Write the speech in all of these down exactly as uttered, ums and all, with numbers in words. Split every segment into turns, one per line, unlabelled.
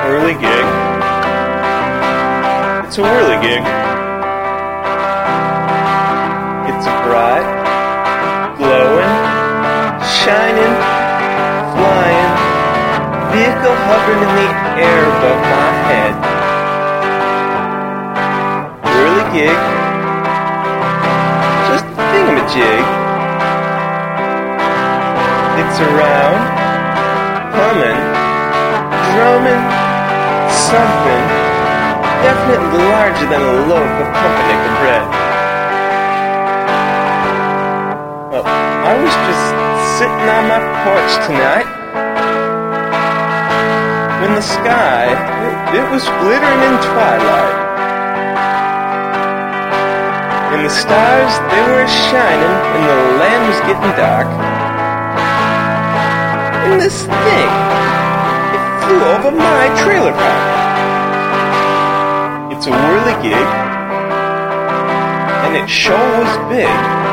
Whirligig. It's a whirligig. It's a bright, glowing, shining, flying vehicle hovering in the air above my head. Whirligig. Just a thingamajig. It's around, humming, drumming, something definitely larger than a loaf of pumpernickel bread. Well, I was just sitting on my porch tonight when the sky, it, it was glittering in twilight. And the stars, they were shining and the land was getting dark. And this thing, it flew over my trailer park. It's a whirligig, and it sure was big.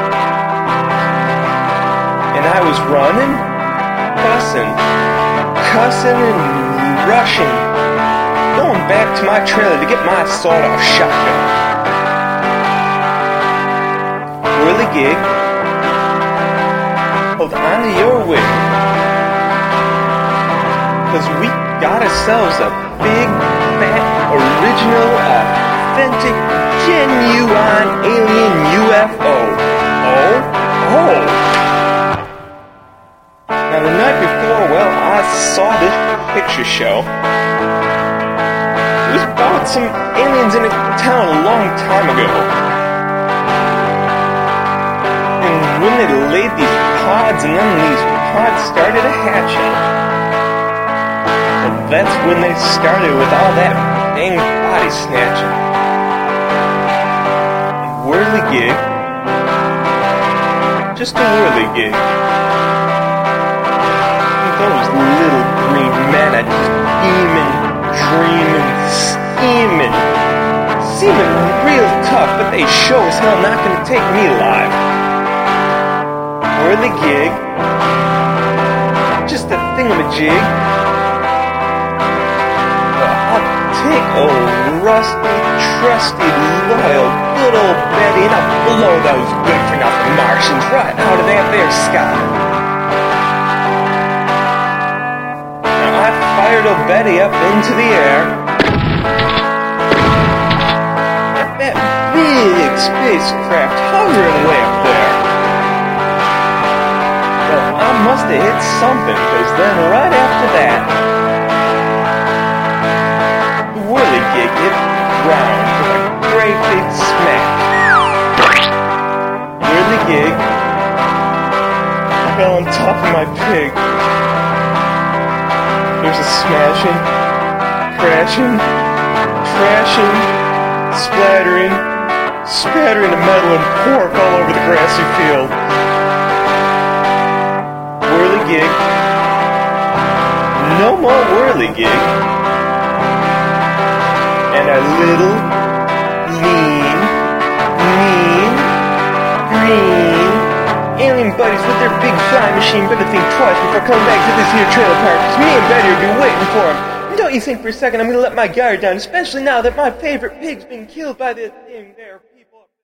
And I was running, fussing, cussing, and rushing, going back to my trailer to get my sawed-off shotgun. Whirligig, hold on to your wig. Because we got ourselves a big, fat, original, authentic, genuine alien U F O. Oh, oh. Now the night before, well, I saw this picture show. It was about some aliens in a town a long time ago. And when they laid these pods, and then these pods started hatching. That's when they started with all that dang body snatching. Whirligig. Just a whirligig. Those little green men are just scheming, dreaming, scheming. Seeming real tough, but they sure as hell not gonna take me alive. Whirligig. Just a thingamajig. Take old rusty, trusty, loyal, good old Betty and I'll blow those good-for-nothing Martians right out of that there sky. Now I fired old Betty up into the air. At that big spacecraft hovering way up there. Well, I must have hit something, because then right after that, Whirligig hit the ground with a great big smack. Whirligig fell on top of my pig. There's a smashing, crashing, trashing, splattering, spattering of metal and pork all over the grassy field. Whirligig. No more whirligig. And our little, lean, mean, green alien buddies with their big flying machine better think twice before coming back to this here trailer park, because me and Betty will be waiting for them. And don't you think for a second I'm going to let my guard down, especially now that my favorite pig's been killed by this thing there.